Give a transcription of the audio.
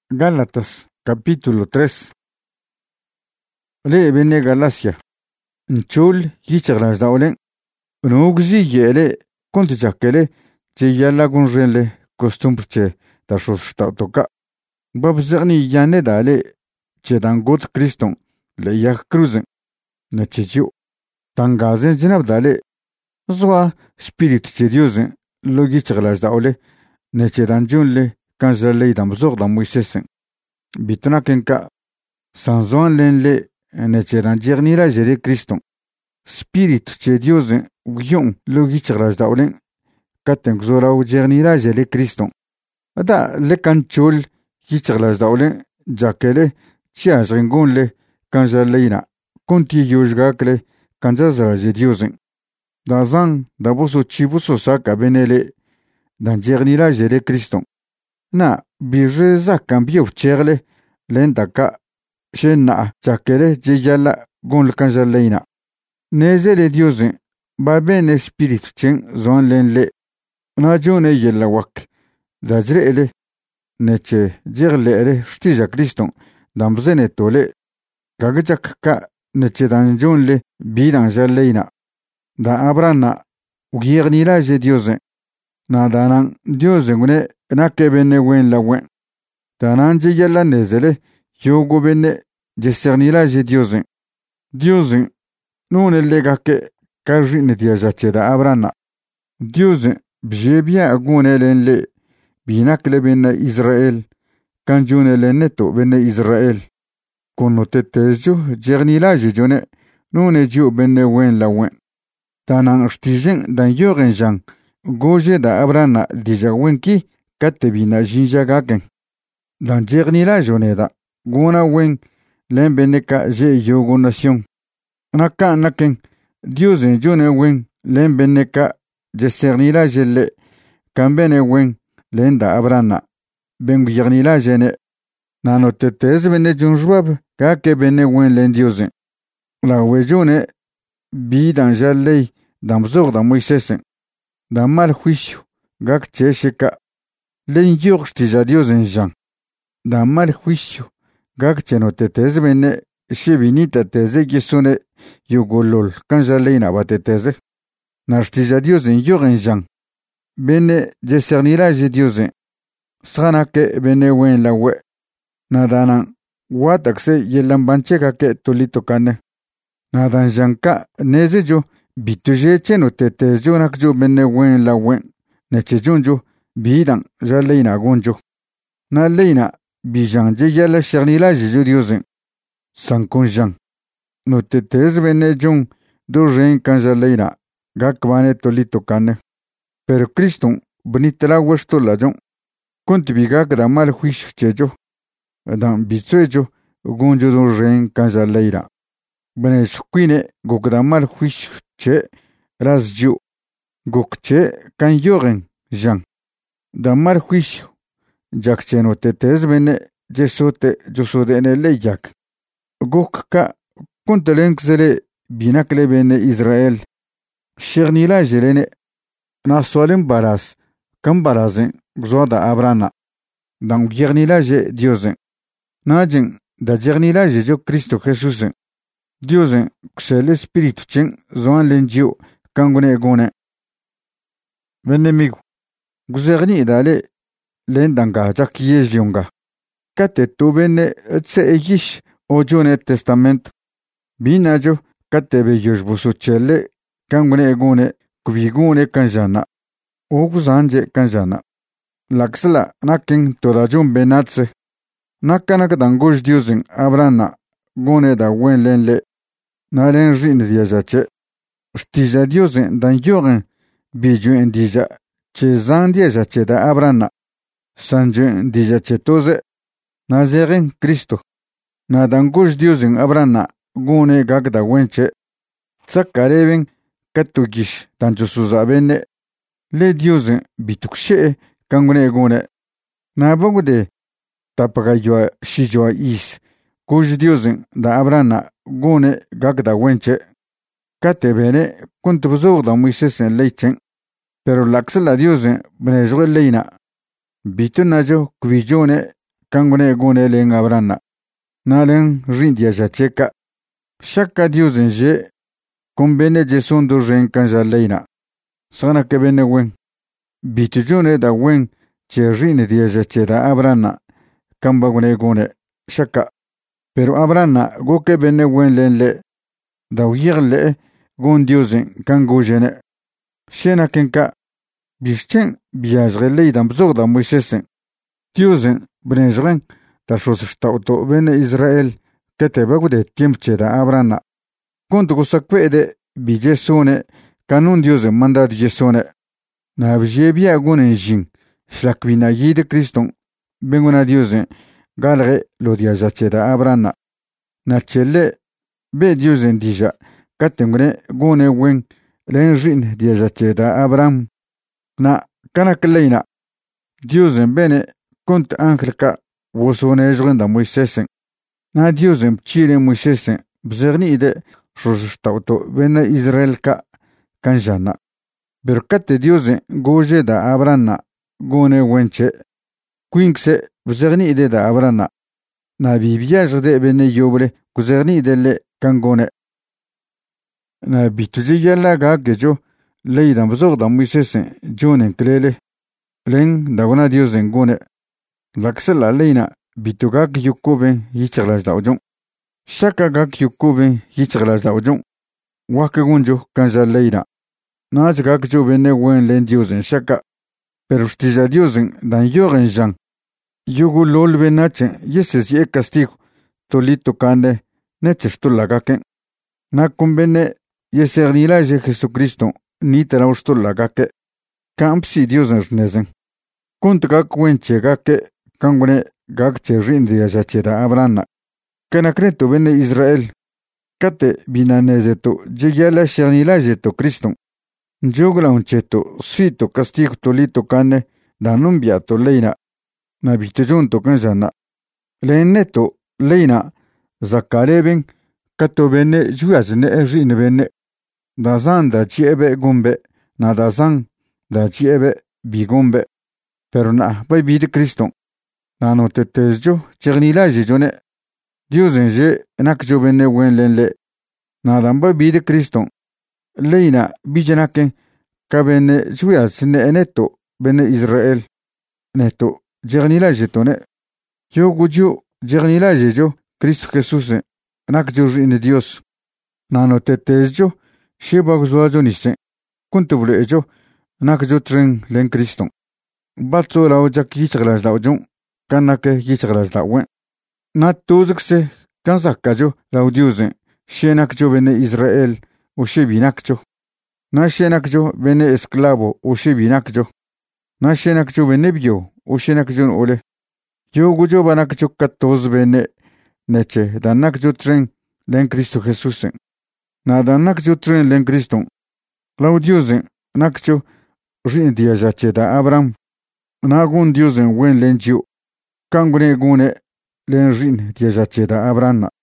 Gálatas, capítulo 3. Le bene Galacia. Nchul yichaglas daulen. Nugzi yele, contichakele, yala gunrele, costumbre da sos toka. Babzerni yane dale, chedangot Christon, le yak cruzen. Nechichu. Tangazen jinabdale. Zwa spirit chediozen, logichaglas daule, nechedanjunle, kanjale damzor da Moisesen. Bitunakenka, sanzon lenle, nechedanjernira jere Christon. Spirit chediozen, ugion, logichaglas daulen, katengzora ujernira jele Christon. Ada le kanchul, yichaglas daulen, jakele, chiajringonle, kanjaleina, konti yojgakle, kanjazra jediozen. Dazan, daboso chibuso saka benele, danjernira jele Christon. Na bije za cambio cherle lendaka shena chakere jeyala gon kanjaleina nezele diozen baben espiritu chen zon lenle na jone yella wak dajrele neche jirle shtija Kriston dambzene tole gagjak ka neche danjonle bidan jaleina da abrana ugirnila je diozen na danan diozen ne nake benne wen la wen. Tananje yalla nezele, yogo benne jesernila je diozen. Diozen, non legake, kajine diajache da abrana. Diozen, bjebia agunelen le, binakle benne Israel, kanjunele neto benne Israel. Konote tezjo, jernila je jone, non ejo benne wen la wen. Tanan shtijen dan yoren jang, goje da abrana dija wenki, Katebina jinjagaken. Dan jernila joneda. Guna wen len beneka je yogo nation. Naka naken. Diosen jone wen len beneka jesernila jelle. Kambene wen len da abrana. Bengu jernila jene. Nano tetez bene jonjwab. Kake bene wen len diosen. La wejone bi dan jallei damzor da Moisesen. Da mal juicio. Gak chesheka. Len yorchtija diosen jan. Da mal juicio. Gak chenotetez bene shebinita teze gisone yugolol kanjaleina bateteze. Nashtija diosen yoren jan. Bene jesernira je diosen. Sranake bene wen la we. Nadanan watakse yelambancheka ke tolito kane. Nadan janka nezejo bituje chenotetez nakjo bene wen la wen. Nechejonjo bidan jaleina gonjo. Na leina bijanje yala shernila jidiozen. Sankonjan. No tetez bene jon do ren kanjaleina. Gakbane tolito kane. Pero Kriston benitela westo la jon. Kontibigak da mal juicio chejo. Dan bitsuejo gonjo do ren kanjaleina. Bene shukwine gokda mal juicio che rasjo. Gokche kan yoren jan. Da mal juicio. Jak cheno tetez bene jesote josodene leyak. Gokka kontelenksele binakle bene Israel. Shernila jelene na solim baras. Kam barazen gzoda abrana. Dan gernila je diozen. Najin da jernila je jo Cristo Jesusen. Diozen ksele spiritu chen zoan lenjio kangune gone. Benemigo. Guzerni idale lendanga jak yezlionga. Kate tu bene tse egish ojone testament. Binajo kate be yojbusu chele kangune egone kubigune kanjana. Oguzanje kanjana. Laksala nakin todajun benatse. Nakanak dangosh diosin abrana gone da wen lenle. Nalen rin diajache. Stija diosin dan yoren bijuen dija. Che zandia jache da abrana. Sanjun dija chetoze. Nazeren Cristo. Na dangosh diosin abrana gune gagda wenche. Tsakareven katugish tanjusuzabene. Le diosin bitukshe kangune gune. Na bongude tapagayua shijua is. Kuj diosin da abrana gune gagda wenche. Katebene kuntubuzog da Moisesen leichen. Pero laksala diosen benezwe leina. Bitunajo kubijone kangone gune len Abraham na len rindia jacheka shaka Dios je convene Jesús do ren kanja leina sana que bene wen bitujone da wen che rin dia jacheda Abraham kamba gune shaka pero Abraham go que bene wen len le da wirle gon Dios kango jene shena kenka bichten biajre leidam bzogda Moises Dios brenjren da shostauto bene Israel keteba gude tiemcheda Abraham kontu gusakpede bijesone kanun Dios mandad jesone na bjebia gunen jin shlakwina yide Kriston benguna Dios galre lo dia jacheda Abraham na chelle be Dios dija katemgre gune wen len rin dia jacheda Abraham na kanakleina Dios bene kont angelka wosone jrenda Moises na Dios chire Moises bzerni ide shostauto bene Israelka kanjana berkate Dios goje da Abraham gone wenche quinxe bzerni ide da Abraham na bibiage de bene yobre kuzerni ide le kangone na bituji yalla ga gejo leidam bzogda Moises jonen klele len dagona Dios gone laksela leina bitugak yukoben yichaglas daujon shaka gak yukoben yichaglas daujon wakagunjo kanja leina naj gak jo bene wen len Dios shaka pero stija Dios dan yoren jan yugo lol benache yeses ye castigo tolito kande nechestulagaken na convene yesernila je Jesucristo ni teraustulagake kampsi Dios nezen kuntgak wenche gake kangone gakche rindia jacheda Abraham kanakreto bene Israel kate binanezeto jegala shernila jeto Cristo jogla uncheto suito castigo tolito kane danumbia to leina na bitujunto kanjana leneto leina zakaleben kato bene juazne rin bene dazan da chiebe gumbe na dazan da chiebe bigumbe pero na bai bid Cristo nano tetesjo chernila jone Dios je nakjo bene wen lenle na damba bid Cristo leina bijenaken kabene juazne neto bene Israel neto jernila jetone yo gujo jernila jejo Cristo Jesús nakjo rin Dios nano tetesjo sheba gzoajo nise kuntubule ejo nakjo tren len Cristo batso lao jak yichaglas daujon kanake yichaglas dawen na tuzkse kansakajo lao Dios shenakjo bene Israel o shebinakjo na shenakjo bene esclavo o shebinakjo na shenakjo bene bio o shenakjo ole yo gujo banakjo katoz bene neche danakjo tren len Cristo Jesús na danakjo tren len Cristo lao Dios nakjo rin dia jacheda Abraham nagun Dios wen lenju kangune gune len rin dia jacheda Abraham